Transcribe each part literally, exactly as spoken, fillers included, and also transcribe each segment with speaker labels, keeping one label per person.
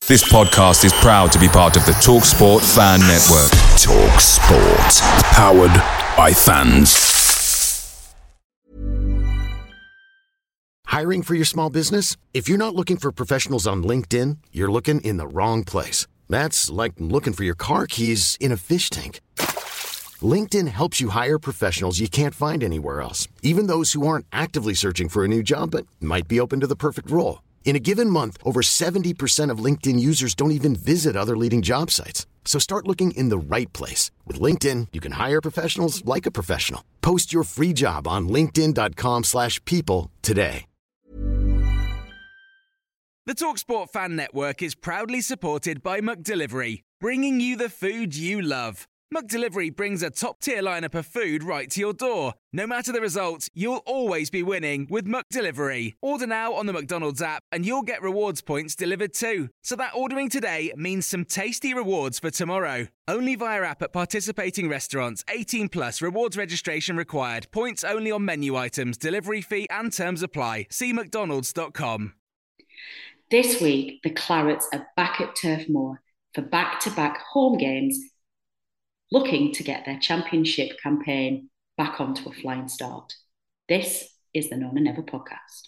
Speaker 1: This podcast is proud to be part of the TalkSport Fan Network. TalkSport. Powered by fans.
Speaker 2: Hiring for your small business? If you're not looking for professionals on LinkedIn, you're looking in the wrong place. That's like looking for your car keys in a fish tank. LinkedIn helps you hire professionals you can't find anywhere else, even those who aren't actively searching for a new job but might be open to the perfect role. In a given month, over seventy percent of LinkedIn users don't even visit other leading job sites. So start looking in the right place. With LinkedIn, you can hire professionals like a professional. Post your free job on linkedin.com slash people today.
Speaker 3: The TalkSport Fan Network is proudly supported by McDelivery, bringing you the food you love. McDelivery brings a top-tier lineup of food right to your door. No matter the result, you'll always be winning with McDelivery. Order now on the McDonald's app and you'll get rewards points delivered too. So that ordering today means some tasty rewards for tomorrow. Only via app at participating restaurants. eighteen plus rewards registration required. Points only on menu items. Delivery fee and terms apply. See mcdonalds dot com.
Speaker 4: This week, the Clarets are back at Turf Moor for back-to-back home games, looking to get their championship campaign back onto a flying start. This is the Nona Never podcast.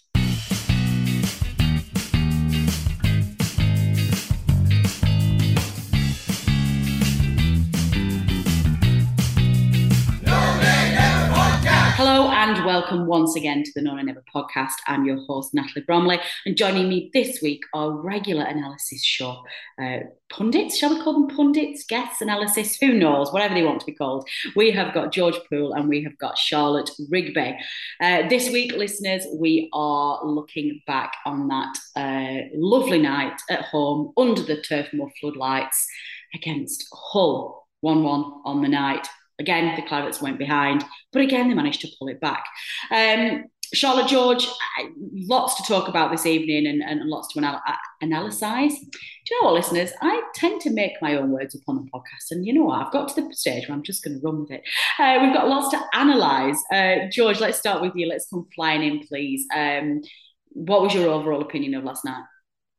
Speaker 4: Hello and welcome once again to the Nona Never podcast. I'm your host, Natalie Bromley, and joining me this week, our regular analysis show, uh, pundits, shall we call them pundits, guests, analysis, who knows, whatever they want to be called. We have got George Poole and we have got Charlotte Rigby. Uh, this week, listeners, we are looking back on that uh, lovely night at home under the Turf Moor floodlights against Hull, one one on the night. Again, the Clarets went behind, but again, they managed to pull it back. Um, Charlotte, George, lots to talk about this evening and, and lots to anal- analyse. Do you know what, listeners? I tend to make my own words up on the podcast, and you know what? I've got to the stage where I'm just going to run with it. Uh, we've got lots to analyse. Uh, George, let's start with you. Let's come flying in, please. Um, what was your overall opinion of last night?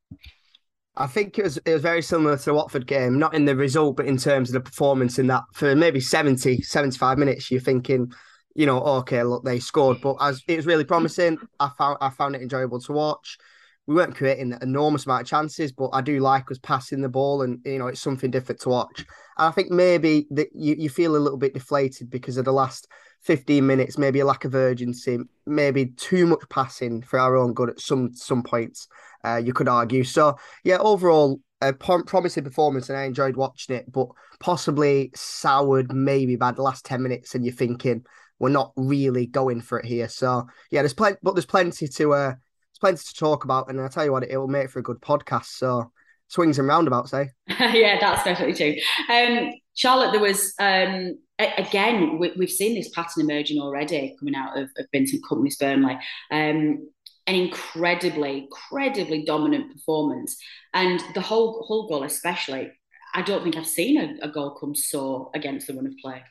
Speaker 5: I think it was it was very similar to the Watford game, not in the result, but in terms of the performance in that for maybe seventy, seventy-five minutes, you're thinking, you know, okay, look, they scored. But as it was really promising, I found I found it enjoyable to watch. We weren't creating an enormous amount of chances, but I do like us passing the ball and, you know, it's something different to watch. And I think maybe that you, you feel a little bit deflated because of the last fifteen minutes, maybe a lack of urgency, maybe too much passing for our own good at some some points, uh, you could argue. So, yeah, overall, a prom- promising performance and I enjoyed watching it, but possibly soured maybe by the last ten minutes and you're thinking, we're not really going for it here. So, yeah, there's plenty, but there's plenty to uh, there's plenty to talk about. And I'll tell you what, it will make for a good podcast. So, swings and roundabouts, eh?
Speaker 4: Yeah, that's definitely true. Um, Charlotte, there was... Um... Again, we, we've seen this pattern emerging already coming out of, of Vincent Kompany's Burnley. Um, an incredibly, incredibly dominant performance. And the whole whole goal especially, I don't think I've seen a, a goal come so against the run of play.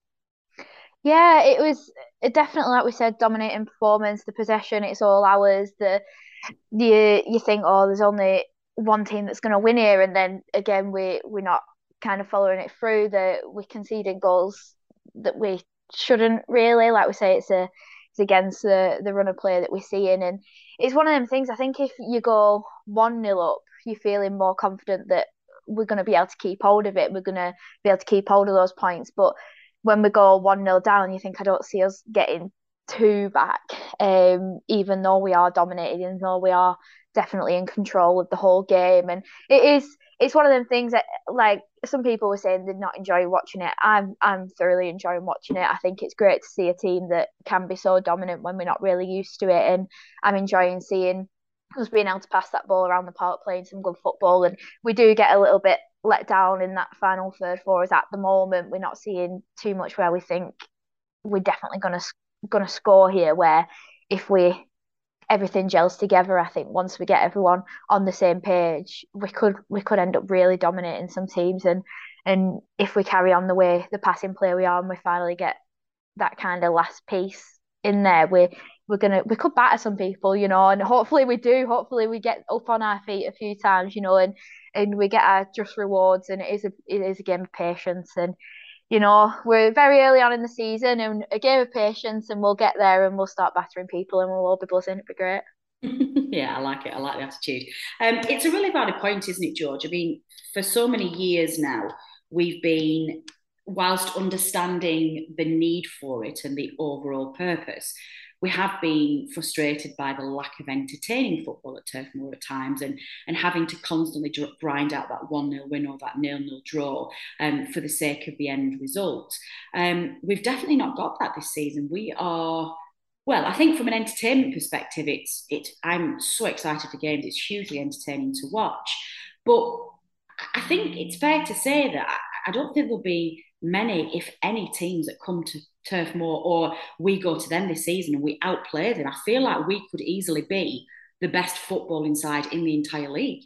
Speaker 6: Yeah, it was definitely, like we said, dominating performance, the possession, it's all ours. The, the You think, oh, there's only one team that's going to win here. And then, again, we, we're not kind of following it through. That we conceded goals that we shouldn't really. Like we say, it's a it's against the the run of play that we're seeing, and it's one of them things. I think if you go one nil up, you're feeling more confident that we're going to be able to keep hold of it. We're going to be able to keep hold of those points. But when we go one nil down, you think, I don't see us getting two back. Um, even though we are dominating, even though we are definitely in control of the whole game, and it is. It's one of them things that, like, some people were saying they're not enjoying watching it. I'm I'm thoroughly enjoying watching it. I think it's great to see a team that can be so dominant when we're not really used to it. And I'm enjoying seeing us being able to pass that ball around the park, playing some good football. And we do get a little bit let down in that final third for us at the moment. We're not seeing too much where we think we're definitely going to going to score here, where if we everything gels together, I think once we get everyone on the same page, we could we could end up really dominating some teams. And and if we carry on the way the passing play we are, and we finally get that kind of last piece in there, we we're gonna we could batter some people, you know, and hopefully we do. Hopefully we get up on our feet a few times, you know, and and we get our just rewards. And it is a it is a game of patience. And you know, we're very early on in the season, and a game of patience, and we'll get there, and we'll start battering people, and we'll all be buzzing. It'll be great.
Speaker 4: Yeah, I like it. I like the attitude. Um, it's a really valid point, isn't it, George? I mean, for so many years now, we've been, whilst understanding the need for it and the overall purpose, we have been frustrated by the lack of entertaining football at Turf Moor at times, and, and having to constantly grind out that one nil win or that nil nil draw um, for the sake of the end result. Um, we've definitely not got that this season. We are... Well, I think from an entertainment perspective, it's it. I'm so excited for games. It's hugely entertaining to watch. But I think it's fair to say that I, I don't think there'll be many, if any, teams that come to Turf Moor or we go to them this season and we outplay them. I feel like we could easily be the best footballing side in the entire league.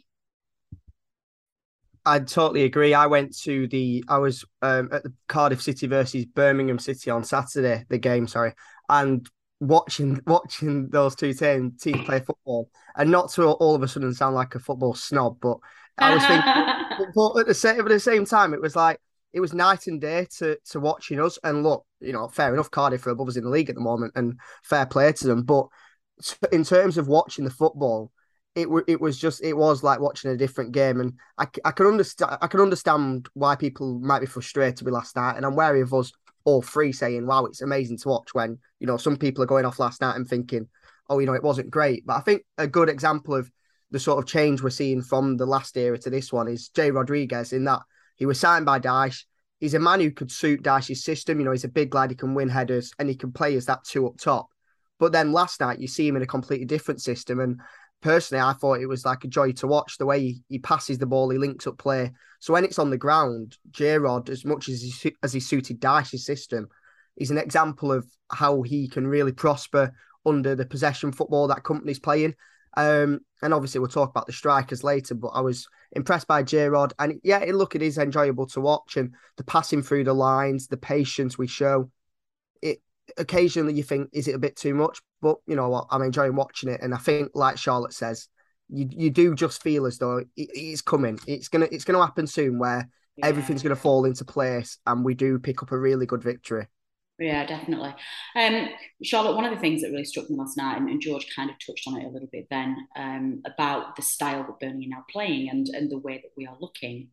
Speaker 5: I totally agree. I went to the, I was um, at the Cardiff City versus Birmingham City on Saturday, the game, sorry, and watching watching those two teams, teams play football, and not to all of a sudden sound like a football snob, but I was thinking, but at the same at the same time, it was like it was night and day to to watching us. And look, you know, fair enough, Cardiff are above us in the league at the moment, and fair play to them. But in terms of watching the football, it it was just it was like watching a different game, and I, I can understand I can understand why people might be frustrated with last night, and I'm wary of us all three saying, wow, it's amazing to watch, when, you know, some people are going off last night and thinking, oh, you know, it wasn't great. But I think a good example of the sort of change we're seeing from the last era to this one is Jay Rodriguez, in that he was signed by Dyche. He's a man who could suit Dyche's system. You know, he's a big lad, he can win headers, and he can play as that two up top. But then last night, you see him in a completely different system. And personally, I thought it was like a joy to watch the way he, he passes the ball, he links up play. So when it's on the ground, J-Rod, as much as he, as he suited Dyche's system, he's an example of how he can really prosper under the possession football that company's playing. Um, and obviously, we'll talk about the strikers later, but I was impressed by J-Rod. And yeah, it, look, it is enjoyable to watch. And the passing through the lines, the patience we show, it occasionally you think, is it a bit too much? But you know what? I'm enjoying watching it. And I think, like Charlotte says, you you do just feel as though it, it's coming. It's gonna it's gonna happen soon, where yeah. everything's gonna fall into place, and we do pick up a really good victory.
Speaker 4: Yeah, definitely. Um, Charlotte, one of the things that really struck me last night, and, and George kind of touched on it a little bit then, um, about the style that Burnley are now playing, and and the way that we are looking.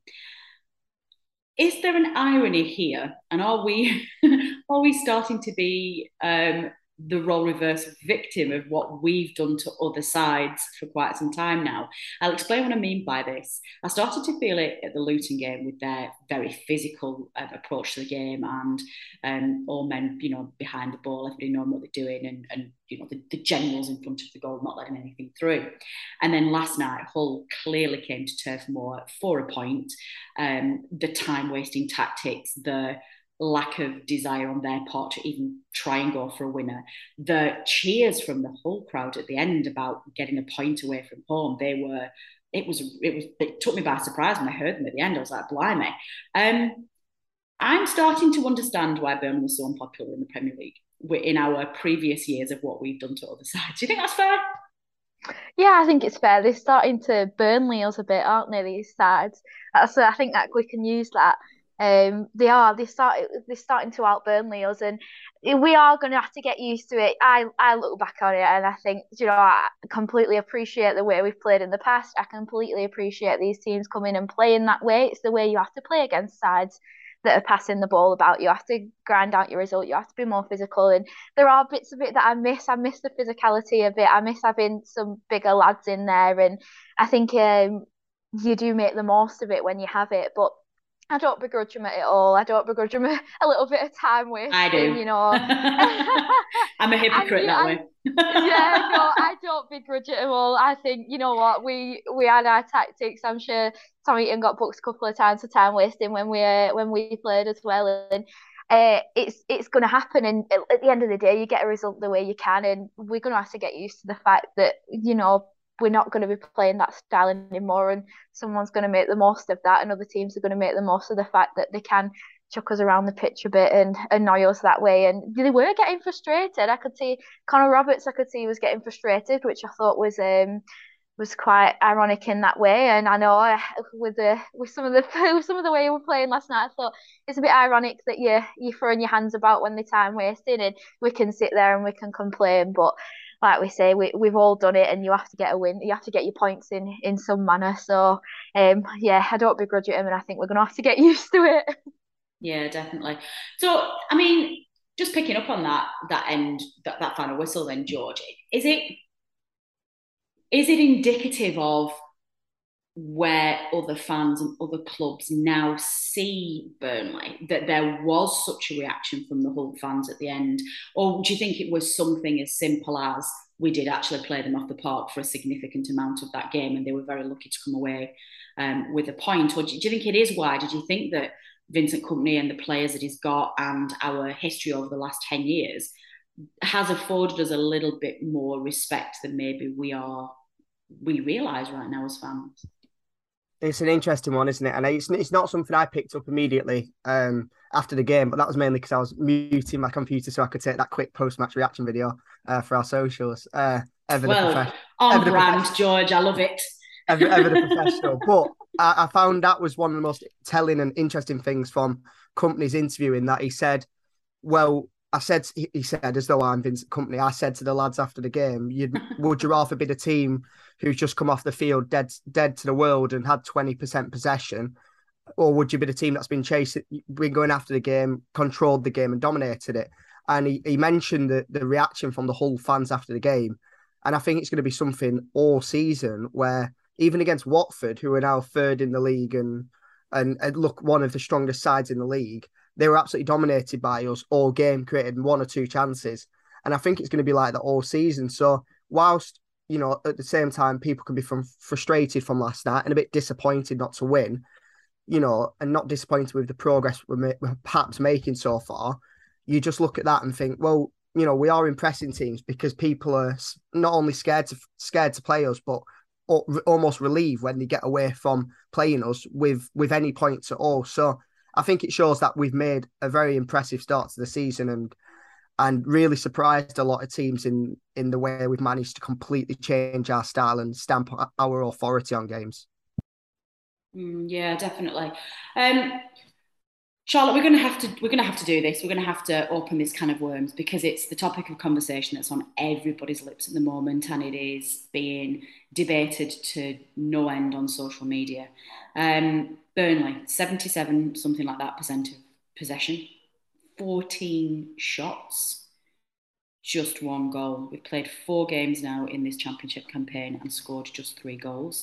Speaker 4: Is there an irony here, and are we are we starting to be um, the role reverse victim of what we've done to other sides for quite some time now? I'll explain what I mean by this. I started to feel it at the Luton game with their very physical uh, approach to the game, and um, all men, you know, behind the ball, everybody knowing what they're doing, and, and you know, the, the generals in front of the goal not letting anything through. And then last night, Hull clearly came to Turf Moor for a point. Um, the time-wasting tactics, the lack of desire on their part to even try and go for a winner. The cheers from the whole crowd at the end about getting a point away from home, they were, it was, it was, it took me by surprise when I heard them at the end. I was like, blimey. Um, I'm starting to understand why Birmingham was so unpopular in the Premier League in our previous years of what we've done to other sides. Do you think that's fair?
Speaker 6: Yeah, I think it's fair. They're starting to Burnley us a bit, aren't they, these sides? That's, I think that we can use that. Um, they are. They start. They're starting to out Burnley us, and we are going to have to get used to it. I I look back on it, and I think, you know, I completely appreciate the way we've played in the past. I completely appreciate these teams coming and playing that way. It's the way you have to play against sides that are passing the ball about. You have to grind out your result. You have to be more physical, and there are bits of it that I miss. I miss the physicality of it. I miss having some bigger lads in there, and I think um, you do make the most of it when you have it, but I don't begrudge him at all. I don't begrudge him a, a little bit of time wasting,
Speaker 4: I do.
Speaker 6: You know.
Speaker 4: I'm a hypocrite and, that way.
Speaker 6: Yeah, no, I don't begrudge it at all. I think, you know what, we we had our tactics. I'm sure Tom Eaton got booked a couple of times for time wasting when we uh, when we played as well, and uh, it's it's going to happen. And at the end of the day, you get a result the way you can, and we're going to have to get used to the fact that, you know, we're not going to be playing that style anymore, and someone's going to make the most of that, and other teams are going to make the most of the fact that they can chuck us around the pitch a bit and annoy us that way. And they were getting frustrated. I could see Connor Roberts, I could see he was getting frustrated, which I thought was um was quite ironic in that way. And I know uh, with the with some of the with some of the way you were playing last night, I thought it's a bit ironic that you you're throwing your hands about when the time wasting, and we can sit there and we can complain, but like we say, we we've all done it, and you have to get a win. You have to get your points in in some manner. So, um, yeah, I don't begrudge it him, and I think we're gonna have to get used to it.
Speaker 4: Yeah, definitely. So, I mean, just picking up on that that end that, that final whistle, then George, is it is it indicative of where other fans and other clubs now see Burnley, that there was such a reaction from the Hull fans at the end? Or do you think it was something as simple as we did actually play them off the park for a significant amount of that game and they were very lucky to come away um, with a point? Or do you think it is wider? Do you think that Vincent Kompany and the players that he's got and our history over the last ten years has afforded us a little bit more respect than maybe we are we realise right now as fans?
Speaker 5: It's an interesting one, isn't it? And it's it's not something I picked up immediately um, after the game, but that was mainly because I was muting my computer so I could take that quick post-match reaction video uh, for our socials. Uh, ever
Speaker 4: well,
Speaker 5: the prof-
Speaker 4: on brand, George. I love it.
Speaker 5: ever, ever the professional. But I, I found that was one of the most telling and interesting things from Kompany's interview, in that he said, well, I said, he said, as though I'm Vincent Kompany, I said to the lads after the game, you'd, would you rather be the team who's just come off the field dead dead to the world and had twenty percent possession, or would you be the team that's been chasing, been going after the game, controlled the game and dominated it? And he, he mentioned the, the reaction from the Hull fans after the game. And I think it's going to be something all season where even against Watford, who are now third in the league and, and, and look, one of the strongest sides in the league, they were absolutely dominated by us all game, created one or two chances. And I think it's going to be like that all season. So whilst, you know, at the same time, people can be from frustrated from last night and a bit disappointed not to win, you know, and not disappointed with the progress we're, ma- we're perhaps making so far, you just look at that and think, well, you know, we are impressing teams because people are not only scared to scared to play us, but almost relieved when they get away from playing us with, with any points at all. So I think it shows that we've made a very impressive start to the season and and really surprised a lot of teams in, in the way we've managed to completely change our style and stamp our authority on games.
Speaker 4: Mm, yeah, definitely. Um, Charlotte, we're going to have to we're going to have to do this. We're going to have to open this can of worms because it's the topic of conversation that's on everybody's lips at the moment, and it is being debated to no end on social media. Um, Burnley, seventy-seven, something like that, percent of possession, fourteen shots, just one goal. We've played four games now in this championship campaign and scored just three goals.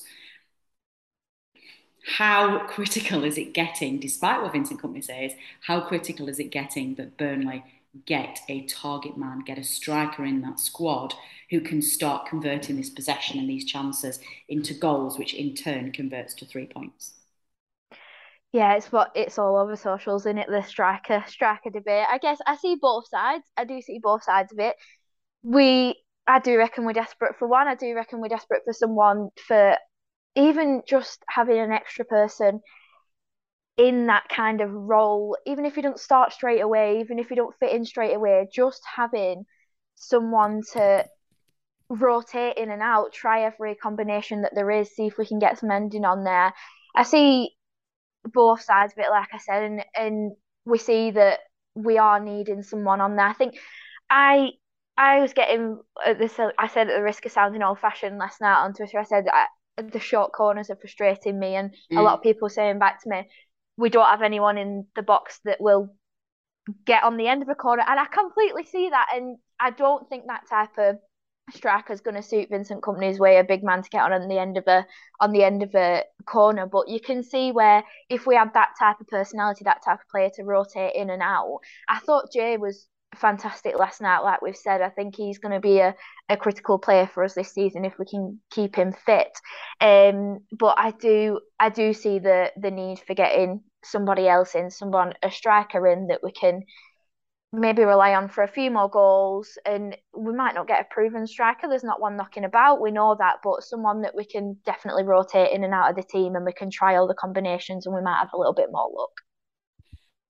Speaker 4: How critical is it getting, despite what Vincent Kompany says, how critical is it getting that Burnley get a target man, get a striker in that squad who can start converting this possession and these chances into goals, which in turn converts to three points?
Speaker 6: Yeah, it's what it's all over socials, isn't it? The striker striker debate. I guess I see both sides. I do see both sides of it. We, I do reckon we're desperate for one. I do reckon we're desperate for someone, for even just having an extra person in that kind of role, even if you don't start straight away, even if you don't fit in straight away, just having someone to rotate in and out, try every combination that there is, see if we can get some ending on there. I see both sides of it, like I said, and, and we see that we are needing someone on there. I think I I was getting this. I said at the risk of sounding old fashioned last night on Twitter, I said I, the short corners are frustrating me, and mm. a lot of people saying back to me, we don't have anyone in the box that will get on the end of a corner, and I completely see that, and I don't think that type of striker is going to suit Vincent Kompany's way, a big man to get on on the end of a on the end of a corner. But you can see where if we had that type of personality, that type of player to rotate in and out, I thought Jay was fantastic last night. Like we've said, I think he's going to be a, a critical player for us this season if we can keep him fit. Um, but I do I do see the the need for getting somebody else in, someone a striker in that we can maybe rely on for a few more goals. And we might not get a proven striker, there's not one knocking about, we know that, but someone that we can definitely rotate in and out of the team, and we can try all the combinations and we might have a little bit more luck.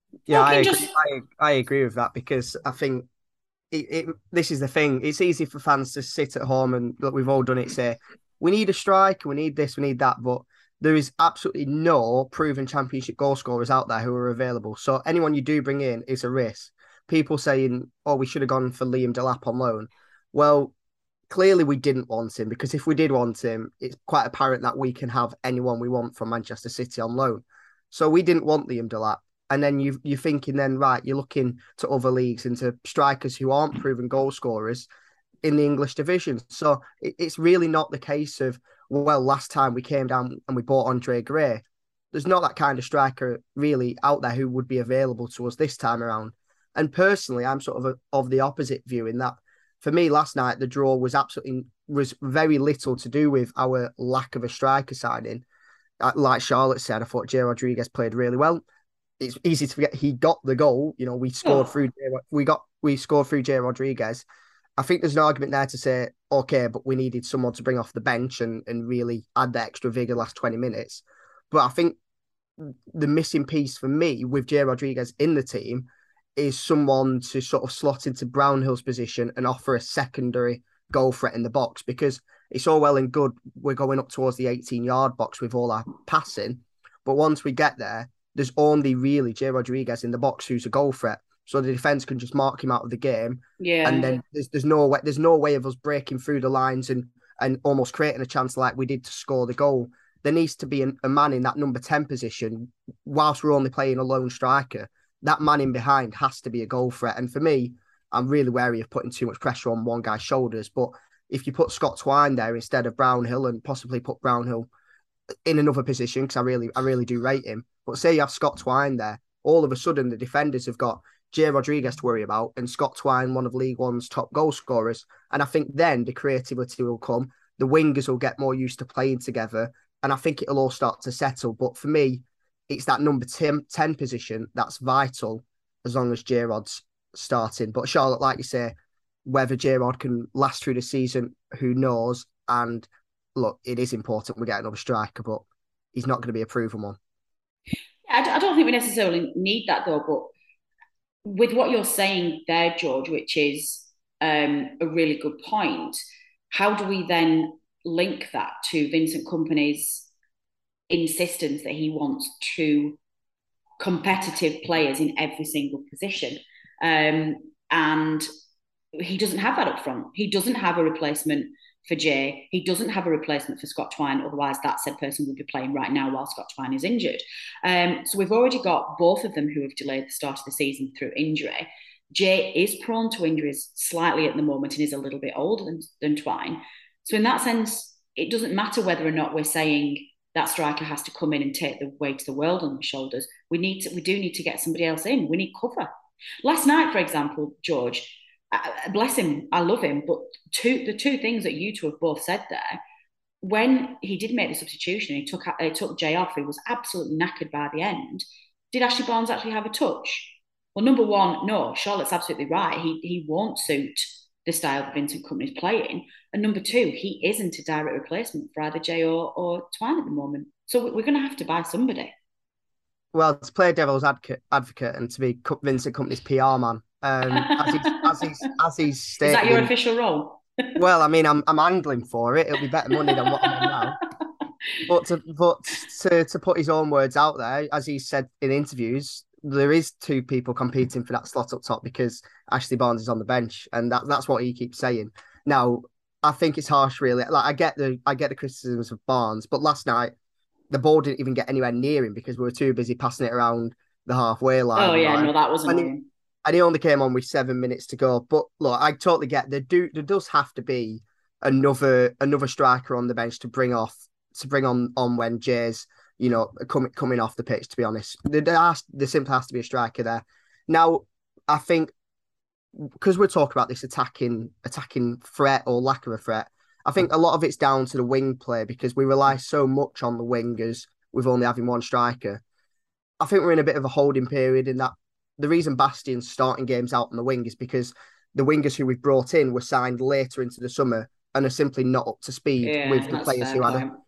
Speaker 5: Yeah, I
Speaker 4: Talking
Speaker 5: agree.
Speaker 4: just
Speaker 5: I, I agree with that because I think it, it, this is the thing. It's easy for fans to sit at home and look, we've all done it, say, we need a striker, we need this, we need that. But there is absolutely no proven championship goal scorers out there who are available. So anyone you do bring in is a risk. People saying, oh, we should have gone for Liam Delap on loan. Well, clearly we didn't want him because if we did want him, it's quite apparent that we can have anyone we want from Manchester City on loan. So we didn't want Liam Delap. And then you, you're thinking then, right, you're looking to other leagues and to strikers who aren't proven goal scorers in the English division. So it, it's really not the case of, well, last time we came down and we bought Andre Gray. There's not that kind of striker really out there who would be available to us this time around. And personally, I'm sort of a, of the opposite view in that for me last night, the draw was absolutely, was very little to do with our lack of a striker signing. Like Charlotte said, I thought Jay Rodriguez played really well. It's easy to forget he got the goal. You know, we scored oh. through we got we scored through Jay Rodriguez. I think there's an argument there to say, okay, but we needed someone to bring off the bench and, and really add the extra vigor last twenty minutes. But I think the missing piece for me with Jay Rodriguez in the team is someone to sort of slot into Brownhill's position and offer a secondary goal threat in the box, because it's all well and good we're going up towards the eighteen-yard box with all our passing, but once we get there, there's only really Jay Rodriguez in the box who's a goal threat. So the defence can just mark him out of the game.
Speaker 4: Yeah.
Speaker 5: And then there's there's no way there's no way of us breaking through the lines and and almost creating a chance like we did to score the goal. There needs to be a, a man in that number ten position whilst we're only playing a lone striker. That man in behind has to be a goal threat. And for me, I'm really wary of putting too much pressure on one guy's shoulders. But if you put Scott Twine there instead of Brownhill and possibly put Brownhill in another position, because I really, I really do rate him. But say you have Scott Twine there, all of a sudden the defenders have got Jay Rodriguez to worry about and Scott Twine, one of League One's top goal scorers. And I think then the creativity will come. The wingers will get more used to playing together. And I think it'll all start to settle. But for me, it's that number ten, ten position that's vital as long as J-Rod's starting. But Charlotte, like you say, whether J-Rod can last through the season, who knows? And look, it is important we get another striker, but he's not going to be a proven one.
Speaker 4: I don't think we necessarily need that though, but with what you're saying there, George, which is um, a really good point, how do we then link that to Vincent Kompany's insistence that he wants two competitive players in every single position? Um, and he doesn't have that up front. He doesn't have a replacement for Jay. He doesn't have a replacement for Scott Twine. Otherwise, that said person would be playing right now while Scott Twine is injured. Um, so we've already got both of them who have delayed the start of the season through injury. Jay is prone to injuries slightly at the moment and is a little bit older than, than Twine. So in that sense, it doesn't matter whether or not we're saying that striker has to come in and take the weight of the world on the shoulders. We need to, we do need to get somebody else in. We need cover. Last night, for example, George, uh, bless him, I love him, but two the two things that you two have both said there, when he did make the substitution, he took he took Jay off, he was absolutely knackered by the end. Did Ashley Barnes actually have a touch? Well, number one, no, Charlotte's absolutely right. He he won't suit the style that Vincent Kompany's playing. And number two, he isn't a direct replacement for either Jay or, or Twine at the moment. So we're going to have to buy somebody.
Speaker 5: Well, to play devil's advocate, advocate and to be Vincent Kompany's P R man, um, as he's as he's as he's stated,
Speaker 4: is that your official role?
Speaker 5: Well, I mean, I'm I'm angling for it. It'll be better money than what I'm on now. But to but to to put his own words out there, as he said in interviews, there is two people competing for that slot up top because Ashley Barnes is on the bench, and that that's what he keeps saying. Now, I think it's harsh, really. Like I get the I get the criticisms of Barnes, but last night the ball didn't even get anywhere near him because we were too busy passing it around the halfway line.
Speaker 4: Oh yeah,
Speaker 5: right?
Speaker 4: no, that wasn't.
Speaker 5: And he, and he only came on with seven minutes to go. But look, I totally get there. Do there does have to be another another striker on the bench to bring off to bring on on when Jay's, you know, coming coming off the pitch. To be honest, there, there, has, there simply has to be a striker there. Now, I think because we're talking about this attacking attacking threat or lack of a threat, I think a lot of it's down to the wing play because we rely so much on the wingers with only having one striker. I think we're in a bit of a holding period in that the reason Bastion's starting games out on the wing is because the wingers who we've brought in were signed later into the summer and are simply not up to speed
Speaker 4: yeah,
Speaker 5: with the players who had a,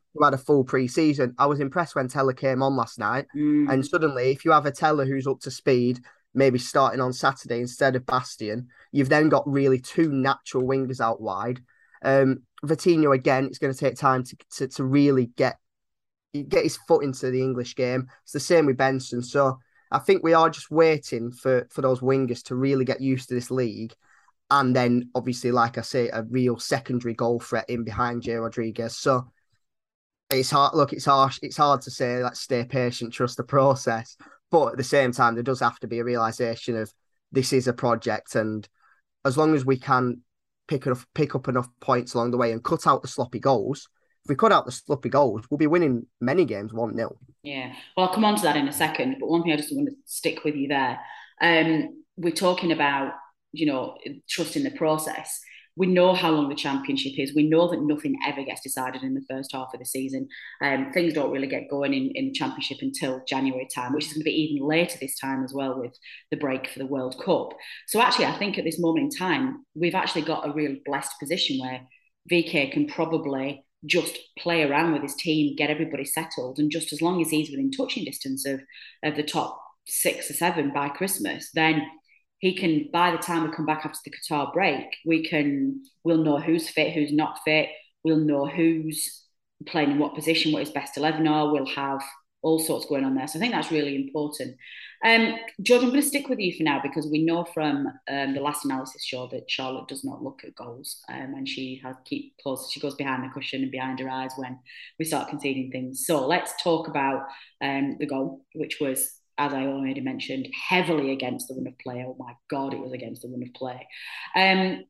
Speaker 5: who had a full pre-season. I was impressed when Tella came on last night.
Speaker 4: Mm.
Speaker 5: And suddenly, if you have a Tella who's up to speed, maybe starting on Saturday instead of Bastian, you've then got really two natural wingers out wide. Um, Vitinho, again, it's going to take time to, to, to really get get his foot into the English game. It's the same with Benson. So I think we are just waiting for, for those wingers to really get used to this league. And then, obviously, like I say, a real secondary goal threat in behind Jay Rodriguez. So it's hard. Look, it's harsh. It's hard to say, let's stay patient, trust the process. But at the same time, there does have to be a realization of this is a project. And as long as we can pick up, pick up enough points along the way and cut out the sloppy goals, if we cut out the sloppy goals, we'll be winning many games one nil.
Speaker 4: Yeah. Well, I'll come on to that in a second. But one thing I just want to stick with you there. Um, we're talking about, you know, trusting the process. We know how long the championship is. We know that nothing ever gets decided in the first half of the season. Um, things don't really get going in, in the championship until January time, which is going to be even later this time as well with the break for the World Cup. So actually, I think at this moment in time, we've actually got a real blessed position where V K can probably just play around with his team, get everybody settled, and just as long as he's within touching distance of, of the top six or seven by Christmas, then he can, by the time we come back after the Qatar break, we can, we'll know who's fit, who's not fit. We'll know who's playing in what position, what his best eleven are. We'll have all sorts going on there. So I think that's really important. Um, George, I'm going to stick with you for now because we know from um, the last analysis show that Charlotte does not look at goals, um, and she has keep close. She goes behind the cushion and behind her eyes when we start conceding things. So let's talk about um, the goal, which was, as I already mentioned, heavily against the run of play. Oh my God, it was against the run of play. Um,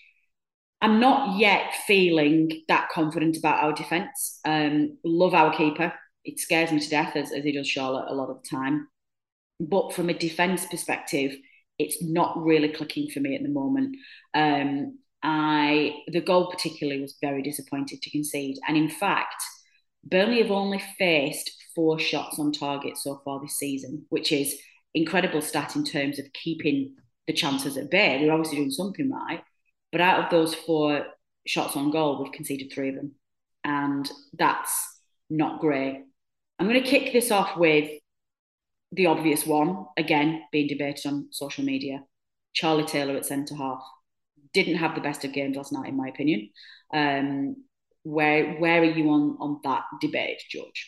Speaker 4: I'm not yet feeling that confident about our defence. Um, love our keeper. It scares me to death, as, as he does Charlotte a lot of the time. But from a defence perspective, it's not really clicking for me at the moment. Um, I the goal particularly was very disappointed to concede. And in fact, Burnley have only faced four shots on target so far this season, which is incredible stat in terms of keeping the chances at bay. We're obviously doing something right. But out of those four shots on goal, we've conceded three of them. And that's not great. I'm going to kick this off with the obvious one, again, being debated on social media. Charlie Taylor at centre-half. Didn't have the best of games last night, in my opinion. Um, where where are you on, on that debate, George?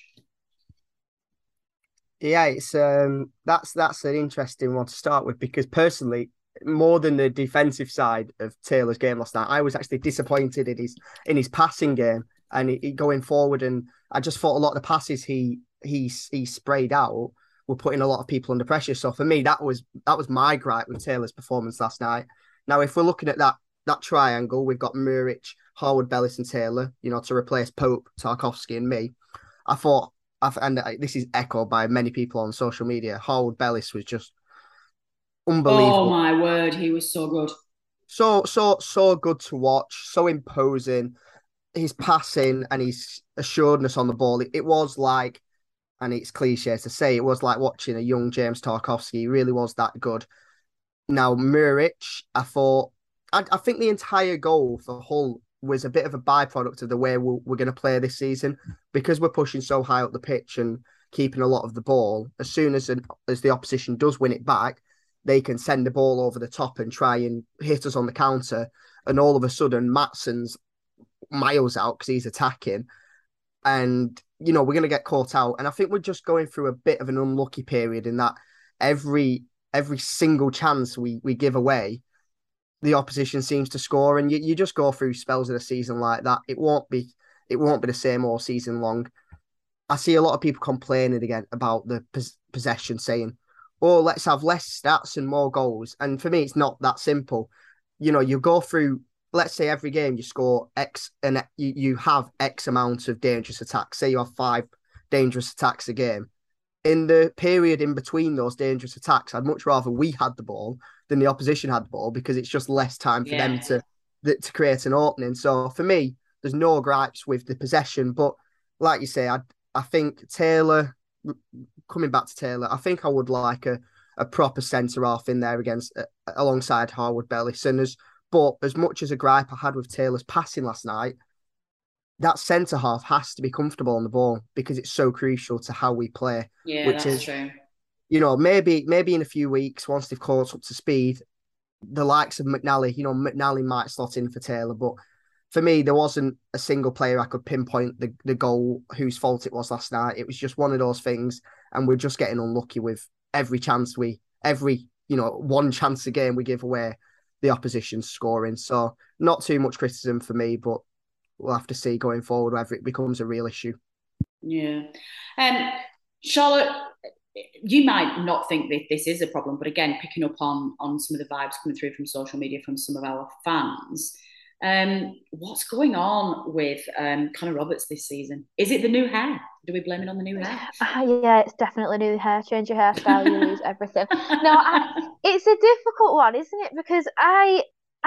Speaker 5: Yeah, it's um that's that's an interesting one to start with because personally, more than the defensive side of Taylor's game last night, I was actually disappointed in his in his passing game and he, he going forward. And I just thought a lot of the passes he he he sprayed out were putting a lot of people under pressure. So for me, that was that was my gripe with Taylor's performance last night. Now, if we're looking at that that triangle, we've got Muric, Harwood, Bellis, and Taylor, you know, to replace Pope, Tarkowski, and me. I thought, and this is echoed by many people on social media, Harwood Bellis was just unbelievable.
Speaker 4: Oh my word, he was so good.
Speaker 5: So, so, so good to watch, so imposing. His passing and his assuredness on the ball, it, it was like, and it's cliche to say, it was like watching a young James Tarkowski. He really was that good. Now, Muric, I thought, I, I think the entire goal for Hull was a bit of a byproduct of the way we're, we're going to play this season because we're pushing so high up the pitch and keeping a lot of the ball. As soon as an, as the opposition does win it back, they can send the ball over the top and try and hit us on the counter. And all of a sudden, Matson's miles out because he's attacking. And, you know, we're going to get caught out. And I think we're just going through a bit of an unlucky period in that every every single chance we, we give away, the opposition seems to score. And you, you just go through spells of the season like that. It won't be it won't be the same all season long. I see a lot of people complaining again about the pos- possession, saying, oh, let's have less stats and more goals. And for me, it's not that simple. You know, you go through, let's say every game you score X and you, you have X amount of dangerous attacks. Say you have five dangerous attacks a game. In the period in between those dangerous attacks, I'd much rather we had the ball than the opposition had the ball because it's just less time for
Speaker 4: yeah.
Speaker 5: them to to create an opening. So for me, there's no gripes with the possession. But like you say, I I think Taylor, coming back to Taylor, I think I would like a, a proper centre-half in there against uh, alongside Harwood Bellis. And as, but as much as a gripe I had with Taylor's passing last night, that centre half has to be comfortable on the ball because it's so crucial to how we play.
Speaker 4: Yeah,
Speaker 5: which
Speaker 4: that's
Speaker 5: is,
Speaker 4: true.
Speaker 5: You know, maybe maybe in a few weeks, once they've caught up to speed, the likes of McNally, you know, McNally might slot in for Taylor, but for me, there wasn't a single player I could pinpoint the, the goal whose fault it was last night. It was just one of those things, and we're just getting unlucky with every chance we, every, you know, one chance a game we give away, the opposition's scoring. So not too much criticism for me, but we'll have to see going forward whether it becomes a real issue.
Speaker 4: Yeah. Um, Charlotte, you might not think that this is a problem, but again, picking up on on some of the vibes coming through from social media from some of our fans, um, what's going on with um, Connor Roberts this season? Is it the new hair? Do we blame it on the new hair?
Speaker 6: Uh, yeah, it's definitely new hair. Change your hairstyle, you lose everything. No, I, it's a difficult one, isn't it? Because I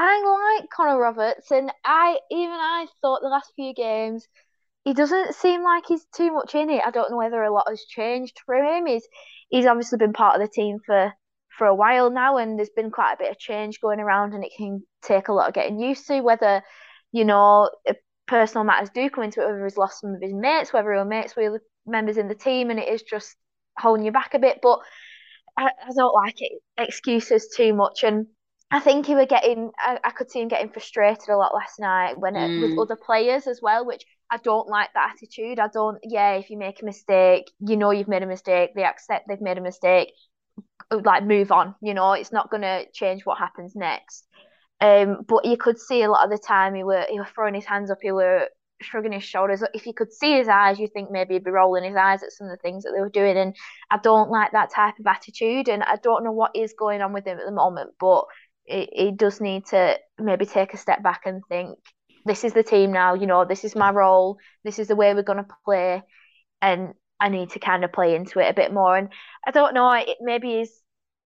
Speaker 6: I like Connor Roberts, and I even I thought the last few games he doesn't seem like he's too much in it. I don't know whether a lot has changed for him. He's he's obviously been part of the team for for a while now, and there's been quite a bit of change going around, and it can take a lot of getting used to. Whether you know personal matters do come into it, whether he's lost some of his mates, whether he mates with other members in the team, and it is just holding you back a bit. But I, I don't like it excuses too much, and I think he were getting. I, I could see him getting frustrated a lot last night when it, with
Speaker 4: Mm.
Speaker 6: other players as well, which I don't like that attitude. I don't. Yeah, if you make a mistake, you know you've made a mistake. They accept they've made a mistake. Like move on. You know, it's not going to change what happens next. Um, but you could see a lot of the time he were he were throwing his hands up. He were shrugging his shoulders. If you could see his eyes, you think maybe he'd be rolling his eyes at some of the things that they were doing. And I don't like that type of attitude. And I don't know what is going on with him at the moment, but he, he does need to maybe take a step back and think, this is the team now. You know, this is my role. This is the way we're going to play, and I need to kind of play into it a bit more. And I don't know. It maybe he's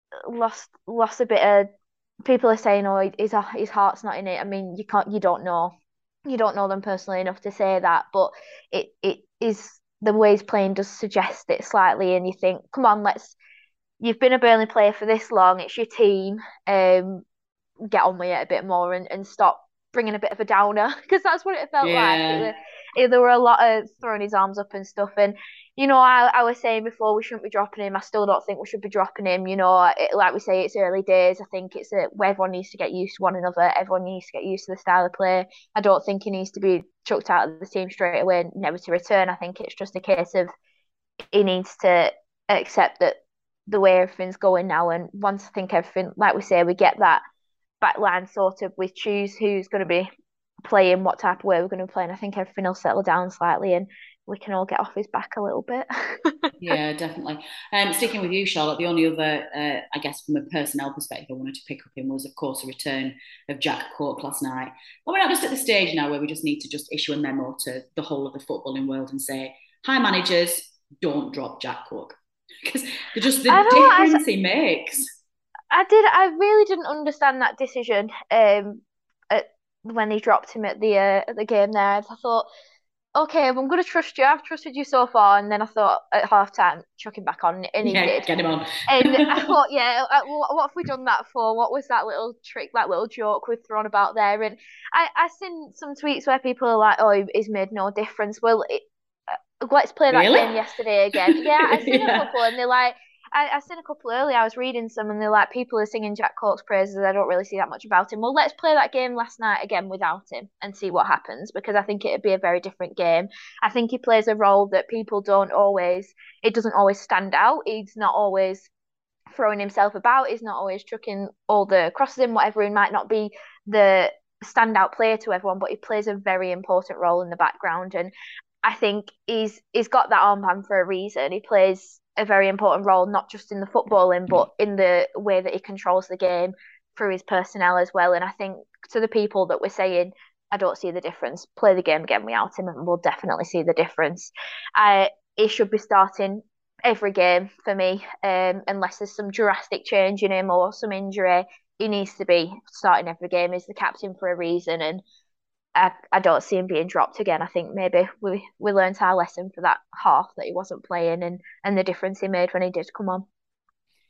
Speaker 6: lost lost a bit of. People are saying, "Oh, his his heart's not in it." I mean, you can't, you don't know, you don't know them personally enough to say that, but it it is the way he's playing does suggest it slightly, and you think, come on, let's. You've been a Burnley player for this long. It's your team. Um, get on with it a bit more and, and stop bringing a bit of a downer because that's what it felt like. It
Speaker 4: Yeah.
Speaker 6: were, it, there were a lot of throwing his arms up and stuff. And, you know, I, I was saying before we shouldn't be dropping him. I still don't think we should be dropping him. You know, it, like we say, it's early days. I think it's a, where everyone needs to get used to one another. Everyone needs to get used to the style of play. I don't think he needs to be chucked out of the team straight away, never to return. I think it's just a case of he needs to accept that the way everything's going now. And once I think everything, like we say, we get that back line sort of, we choose who's going to be playing, what type of way we're going to be playing. I think everything will settle down slightly and we can all get off his back a little bit.
Speaker 4: Yeah, definitely. Um, sticking with you, Charlotte, the only other, uh, I guess, from a personnel perspective, I wanted to pick up in was, of course, a return of Jack Cork last night. But we're not just at the stage now where we just need to just issue a memo to the whole of the footballing world and say, "Hi, managers, don't drop Jack Cork," because just the difference he makes.
Speaker 6: I did. I really didn't understand that decision. Um, at, when he dropped him at the uh, at the game there, I thought, okay, I'm going to trust you. I've trusted you so far, and then I thought at half time, chuck him back on, and he
Speaker 4: yeah,
Speaker 6: did.
Speaker 4: Get him on.
Speaker 6: And I thought, yeah, what, what have we done that for? What was that little trick, that little joke we've thrown about there? And I I seen some tweets where people are like, oh, he's made no difference. Well, it, uh, let's play that
Speaker 4: really?
Speaker 6: game yesterday again. Yeah, I seen
Speaker 4: yeah.
Speaker 6: a couple, and they're like. I, I seen a couple earlier. I was reading some, and they're like, people are singing Jack Cork's praises. I don't really see that much about him. Well, let's play that game last night again without him and see what happens, because I think it'd be a very different game. I think he plays a role that people don't always. It doesn't always stand out. He's not always throwing himself about. He's not always chucking all the crosses in. Whatever, he might not be the standout player to everyone, but he plays a very important role in the background. And I think he's he's got that armband for a reason. He plays a very important role, not just in the footballing, but in the way that he controls the game through his personnel as well. And I think to the people that we're saying, I don't see the difference, play the game again without him, and we'll definitely see the difference. Uh, he should be starting every game for me, um, unless there's some drastic change in him or some injury. He needs to be starting every game. He's the captain for a reason, and I, I don't see him being dropped again. I think maybe we we learned our lesson for that half that he wasn't playing, and, and the difference he made when he did come on.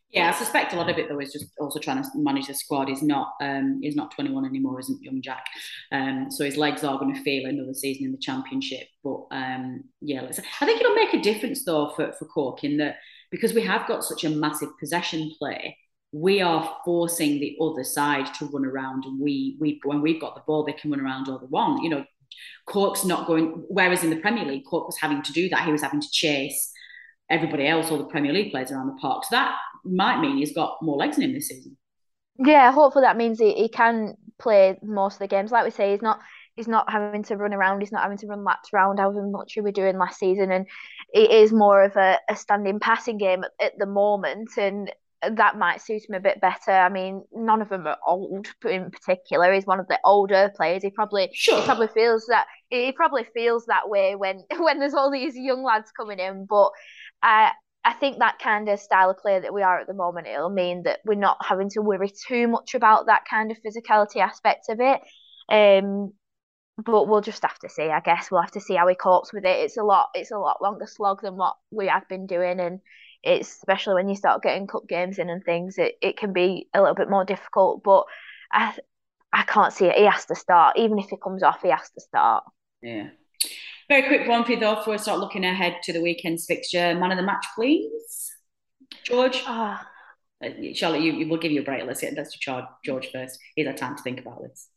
Speaker 4: Yeah, I suspect a lot of it though is just also trying to manage the squad. He's not um, he's not twenty-one anymore, isn't young Jack? Um, so his legs are going to feel another season in the Championship. But um, yeah, let's, I think it'll make a difference though for for Cork in that because we have got such a massive possession play. We are forcing the other side to run around, and we we when we've got the ball, they can run around all they want. You know, Cork's not going. Whereas in the Premier League, Cork was having to do that. He was having to chase everybody else, all the Premier League players around the park. So that might mean he's got more legs in him this season.
Speaker 6: Yeah, hopefully that means he, he can play most of the games. Like we say, he's not he's not having to run around, he's not having to run laps around however much he was doing last season. And it is more of a, a standing passing game at, at the moment. And that might suit him a bit better. I mean, none of them are old in particular. He's one of the older players. He probably
Speaker 4: sure.
Speaker 6: he probably feels that he probably feels that way when when there's all these young lads coming in. But I I think that kind of style of play that we are at the moment, it'll mean that we're not having to worry too much about that kind of physicality aspect of it. Um, but we'll just have to see. I guess we'll have to see how he copes with it. It's a lot. It's a lot longer slog than what we have been doing, and it's especially when you start getting cup games in and things. It it can be a little bit more difficult. But I I can't see it. He has to start, even if he comes off. He has to start.
Speaker 4: Yeah. Very quick one for you though, before we start looking ahead to the weekend's fixture. Man of the match, please. George?
Speaker 6: Oh.
Speaker 4: Uh, Charlotte, you, you, we'll give you a break. Let's get let's to George first. He's had time to think about this.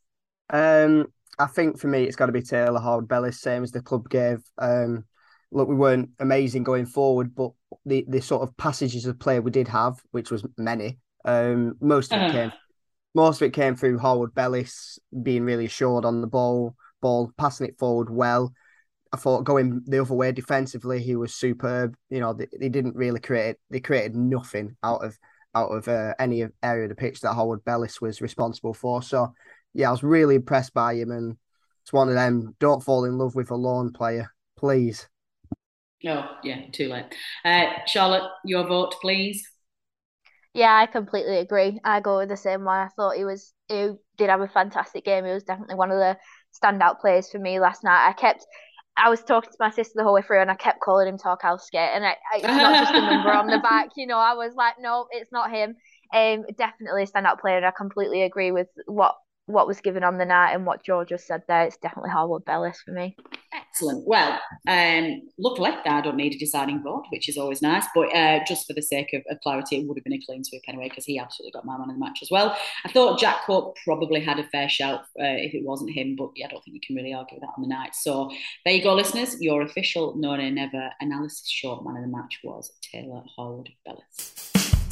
Speaker 5: Um, I think for me, it's got to be Taylor Howard-Bellis, same as the club gave. Um, look, we weren't amazing going forward, but the, the sort of passages of play we did have, which was many, um, most of it uh. came most of it came through Howard-Bellis being really assured on the ball, ball, passing it forward well. I thought going the other way defensively, he was superb. You know, they, they didn't really create, they created nothing out of out of uh, any area of the pitch that Howard-Bellis was responsible for. So, yeah, I was really impressed by him, and it's one of them, don't fall in love with a lone player, please.
Speaker 4: Oh, yeah, too late. Uh, Charlotte, your vote, please.
Speaker 6: Yeah, I completely agree. I go with the same one. I thought he was, he did have a fantastic game. He was definitely one of the standout players for me last night. I kept... I was talking to my sister the whole way through and I kept calling him Tarkowski, and I, I, it's not just a number on the back, you know. I was like, no, it's not him. Um, definitely a standout player, and I completely agree with what what was given on the night and what George just said there. It's definitely Howard-Bellis for me.
Speaker 4: Excellent. Well, um, luckily I don't need a deciding vote, which is always nice. But uh, just for the sake of, of clarity, it would have been a clean sweep anyway, because he absolutely got my man of the match as well. I thought Jack Cork probably had a fair shout uh, if it wasn't him, but yeah, I don't think you can really argue that on the night. So there you go, listeners. Your official No Nay Never analysis short man of the match was Taylor Howard-Bellis.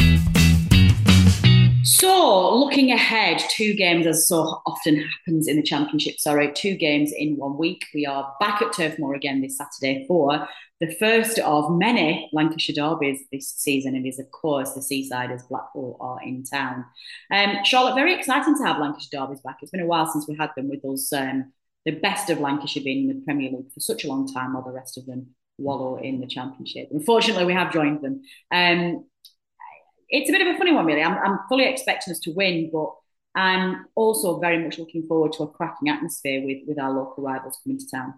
Speaker 4: So, looking ahead, two games, as so often happens in the Championship, sorry, two games in one week. We are back at Turf Moor again this Saturday for the first of many Lancashire derbies this season. It is, of course, the Seasiders, Blackpool are in town. Um, Charlotte, very exciting to have Lancashire derbies back. It's been a while since we had them, with us, um, the best of Lancashire being in the Premier League for such a long time, while the rest of them wallow in the Championship. Unfortunately, we have joined them. Um, It's a bit of a funny one, really. I'm, I'm fully expecting us to win, but I'm also very much looking forward to a cracking atmosphere with, with our local rivals coming to town.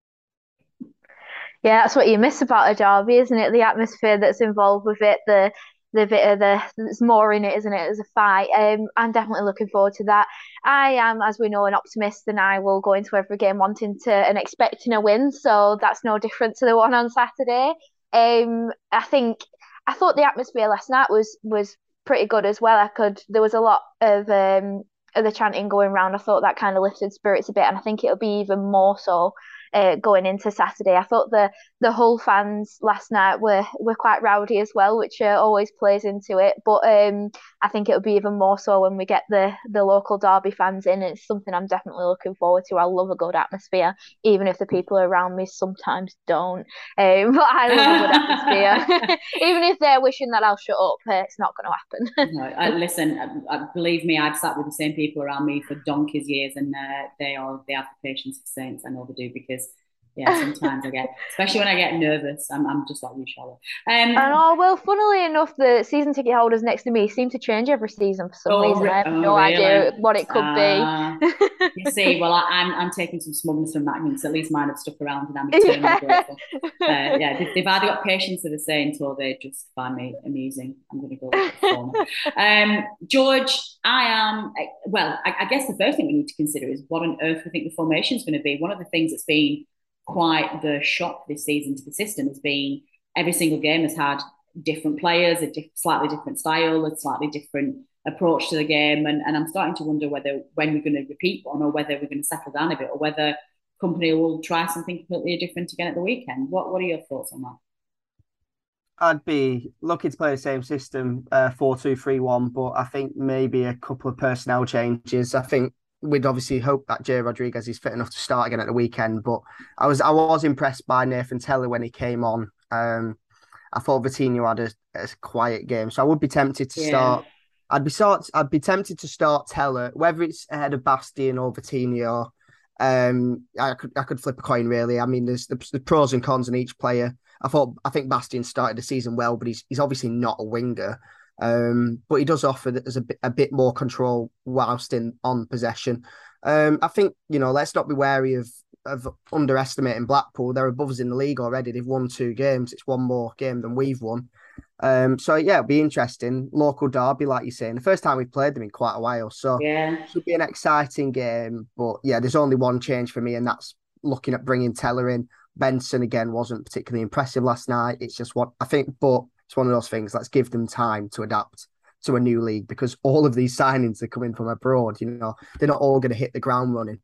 Speaker 6: Yeah, that's what you miss about a derby, isn't it? The atmosphere that's involved with it, the the bit of the there's more in it, isn't it? There's a fight. Um, I'm definitely looking forward to that. I am, as we know, an optimist, and I will go into every game wanting to and expecting a win. So that's no different to the one on Saturday. Um, I think. I thought the atmosphere last night was was pretty good as well. I could there was a lot of um of the chanting going around. I thought that kind of lifted spirits a bit, and I think it'll be even more so uh, going into Saturday. I thought the the Hull fans last night were were quite rowdy as well, which uh, always plays into it. But um, I think it'll be even more so when we get the the local Derby fans in. It's something I'm definitely looking forward to. I love a good atmosphere, even if the people around me sometimes don't. Um, but I love a good atmosphere. Even if they're wishing that I'll shut up, uh, it's not going to
Speaker 4: happen. No, I, listen, I, I, believe me, I've sat with the same people around me for donkey's years, and uh, they are they have the patience of saints. I know they do, because Yeah, sometimes I get, especially when I get nervous, I'm, I'm just like you, Charlotte. Um,
Speaker 6: And oh, well, funnily enough, the season ticket holders next to me seem to change every season for some
Speaker 4: oh,
Speaker 6: reason. I have
Speaker 4: oh,
Speaker 6: no
Speaker 4: really?
Speaker 6: idea what it could be.
Speaker 4: Uh, you see, well, I, I'm I'm taking some smugness from that because at least mine have stuck around and I'm eternally
Speaker 6: Yeah.
Speaker 4: grateful. Uh, yeah, they've, they've either got patience or the saying, or they just find me amusing. I'm going to go with the former. Um, George, I am, well, I, I guess the first thing we need to consider is what on earth we think the formation is going to be. One of the things that's been quite the shock this season to the system has been every single game has had different players, a diff- slightly different style, a slightly different approach to the game. And, and I'm starting to wonder whether when we're going to repeat one or whether we're going to settle down a bit or whether company will try something completely different again at the weekend. What What are your thoughts on that?
Speaker 5: I'd be looking to play the same system, uh, four two three one, but I think maybe a couple of personnel changes. I think we'd obviously hope that Jay Rodriguez is fit enough to start again at the weekend, but I was I was impressed by Nathan Teller when he came on. Um, I thought Vitinho had a, a quiet game, so I would be tempted to
Speaker 4: Yeah.
Speaker 5: start. I'd be sort. I'd be tempted to start Teller, whether it's ahead of Bastian or Vitinho. Um, I could I could flip a coin really. I mean, there's the, the pros and cons in each player. I thought I think Bastian started the season well, but he's he's obviously not a winger. Um, but he does offer there's a bit a bit more control whilst in on possession. Um, I think you know let's not be wary of of underestimating Blackpool. They're above us in the league already. They've won two games. It's one more game than we've won. Um, so yeah, it'll be interesting. Local derby, like you're saying, the first time we've played them in quite a while. So
Speaker 4: yeah,
Speaker 5: it should be an exciting game. But yeah, there's only one change for me, and that's looking at bringing Teller in. Benson again wasn't particularly impressive last night. It's just what I think, but it's one of those things. Let's give them time to adapt to a new league because all of these signings are coming from abroad. You know, they're not all going to hit the ground running.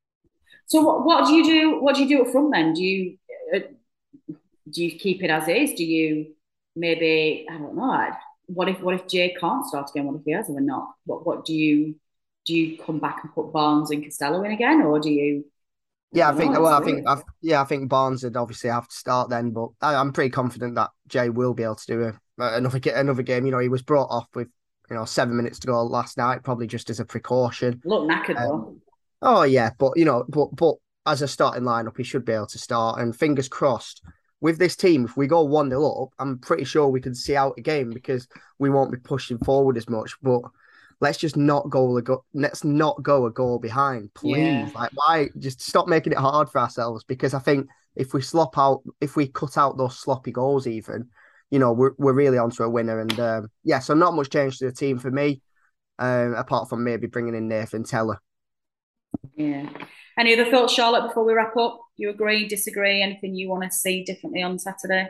Speaker 4: So what, what do you do? What do you do up front then? Do you uh, do you keep it as is? Do you maybe I don't know. What if what if Jay can't start again? What if he has or not? What what do you do? You come back and put Barnes and Costello in again, or do you?
Speaker 5: Yeah, I think. Well, I think. I've, yeah, I think Barnes would obviously have to start then, but I, I'm pretty confident that Jay will be able to do a, another another game. You know, he was brought off with you know seven minutes to go last night, probably just as a precaution.
Speaker 4: Look knackered
Speaker 5: um,
Speaker 4: though.
Speaker 5: Oh yeah, but you know, but but as a starting lineup, he should be able to start. And fingers crossed with this team, if we go one nil up, I'm pretty sure we can see out a game because we won't be pushing forward as much. But let's just not go a go. Let's not go a goal behind, please.
Speaker 4: Yeah.
Speaker 5: Like, why? Just stop making it hard for ourselves. Because I think if we slop out, if we cut out those sloppy goals, even, you know, we're we're really onto a winner. And um, yeah, so not much change to the team for me, um, apart from maybe bringing in Nathan Teller.
Speaker 4: Yeah. Any other thoughts, Charlotte? Before we wrap up, you agree, disagree? Anything you want to see differently on Saturday?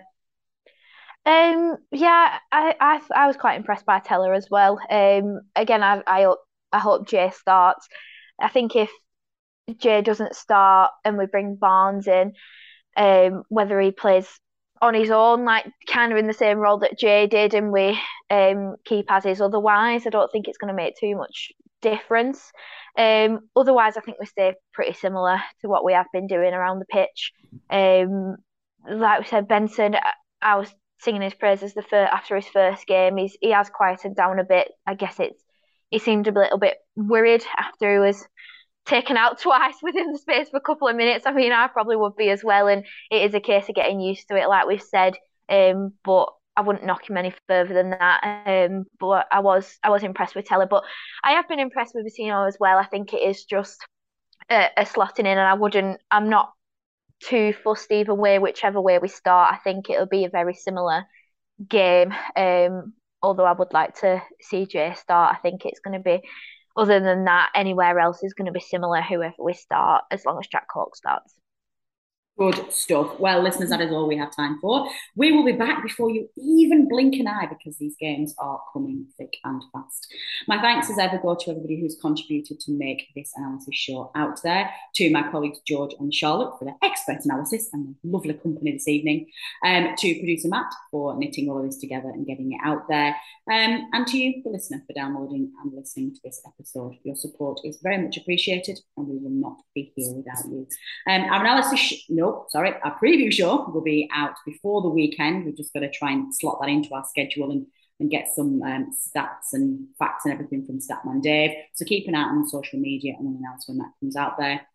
Speaker 6: Um, yeah, I, I I was quite impressed by Teller as well. Um, again, I I hope I hope Jay starts. I think if Jay doesn't start and we bring Barnes in, um, whether he plays on his own, like kind of in the same role that Jay did, and we um keep as is. Otherwise, I don't think it's going to make too much difference. Um, otherwise, I think we stay pretty similar to what we have been doing around the pitch. Um, like we said, Benson, I was singing his praises the first, after his first game. He's he has quieted down a bit. I guess it's he seemed a little bit worried after he was taken out twice within the space of a couple of minutes. I mean, I probably would be as well, and it is a case of getting used to it, like we've said. Um, but I wouldn't knock him any further than that. Um, but I was I was impressed with Teller, but I have been impressed with Vitinho as well. I think it is just a, a slotting in, and I wouldn't. I'm not too fussed either way, whichever way we start. I think it'll be a very similar game. Um, although I would like to see Jay start. I think it's going to be. Other than that, anywhere else is going to be similar, whoever we start, as long as Jack Cork starts.
Speaker 4: Good stuff. Well, listeners, that is all we have time for. We will be back before you even blink an eye because these games are coming thick and fast. My thanks as ever go to everybody who's contributed to make this analysis show out there, to my colleagues George and Charlotte for their expert analysis and their lovely company this evening, um, to producer Matt for knitting all of this together and getting it out there, um, and to you, the listener, for downloading and listening to this episode. Your support is very much appreciated and we will not be here without you. Um, our analysis... Sh- no, No, sorry, our preview show will be out before the weekend. We've just got to try and slot that into our schedule and, and get some um, stats and facts and everything from Statman Dave. So keep an eye on social media and anything else when that comes out there.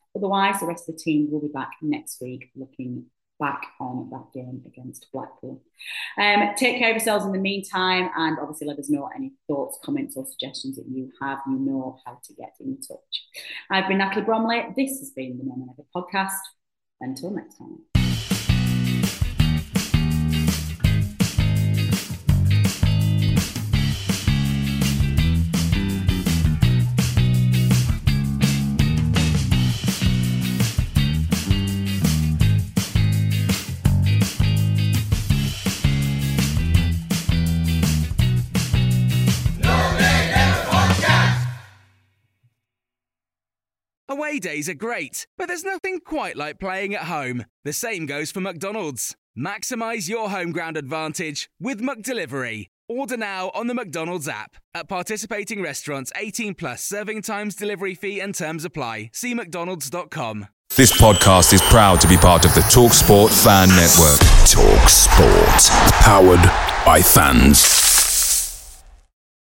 Speaker 4: Otherwise, the rest of the team will be back next week looking back on that game against Blackpool. Um, take care of yourselves in the meantime, and obviously let us know any thoughts, comments or suggestions that you have. You know how to get in touch. I've been Natalie Bromley. This has been the No More Never podcast. Until next time.
Speaker 3: Away days are great, but there's nothing quite like playing at home. The same goes for McDonald's. Maximise your home ground advantage with McDelivery. Order now on the McDonald's app. At participating restaurants, eighteen plus, serving times, delivery fee and terms apply. See mcdonalds dot com.
Speaker 1: This podcast is proud to be part of the TalkSport Fan Network. TalkSport. Powered by fans.